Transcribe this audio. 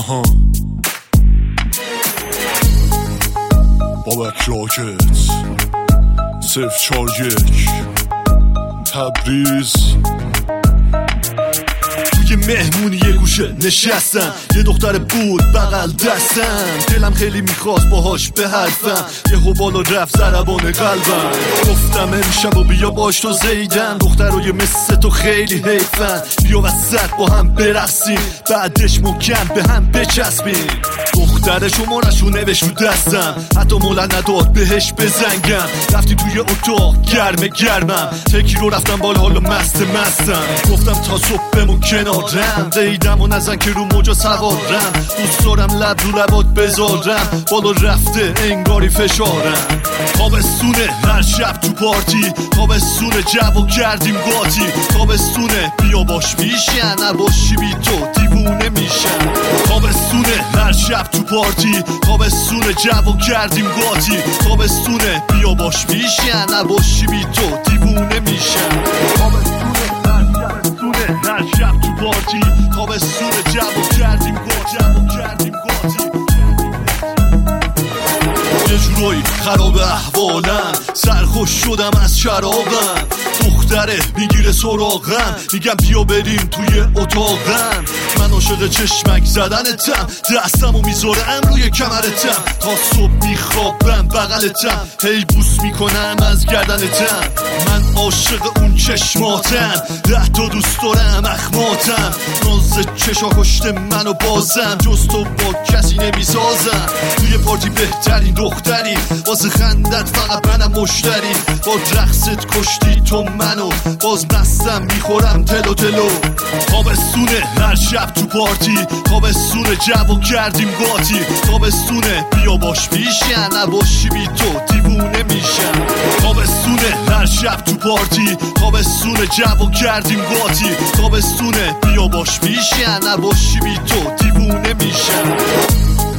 بابک راکت 041 تبریز. توی مهمونی یه گوشه نشستم، یه دختر بود بغل دستم، دلم خیلی میخواست باهاش به حرفم، یهو بالا رفت ضربان قلبم. گفتم امشب و بیا باش تو زیدن، دخترای مثل تو خیلی حیفن، بیا وسط با هم برقصیم، بعدش محکم به هم بچسبیم. دخترش و مرشو نوشت رو دستم، حتی مولا نداد بهش بزنگم. رفتی توی اتاق گرمم، تکی رو رفتم بالا حالا مستم. گفتم تا صبح بمون کنارم، دیدم و نزن که رو موجا سوارم. دوست دارم لب رو لبات بذارم، بالا رفته انگاری فشارم. تابستونه هر شب تو پارتی، تابستونه جو کردیم قاطی، تابستونه بیا باش میشن، نباشی بی تو دیوونه میشن. تابستونه هر شب تو پارتی، تابستونه جو کردیم قاطی، تابستونه بیا باش میشن، نباشی بی تو دیوونه میشن. تابستونه هر شب تو پارتی، تابستونه جو کردیم قاطی. یه جورایی خراب احوالم، سرخوش شدم از شرابم. دختره میگیره سراغم، میگم بیا بریم توی اتاقم. من عاشق چشمک زدنتم، دستمو میذارم روی کمرتم، تا صبح میخوابم بغلتم، هی بوس میکنم از گردنتم. من عاشق اون چشماتم، 10 تا دوست دارم اخماتم. ناز چشا کشته منو بازم، جز تو با کسی نمیسازم. توی پارتی بهترین دختری، واسه خندت فقط منم مشتری. با رقصت کشتی تو منو، باز مستم میخورم تلو تلو. تابستونه هر شب تو پارتی، تابستونه جو کردیم قاطی، تابستونه بیا باش میشن، نباشی بی تو دیوونه میشن. تابستونه هر شب تو پارتی، تابستونه جو کردیم قاطی، تابستونه بیا باش میشن، نباشی بی تو دیوونه میشن.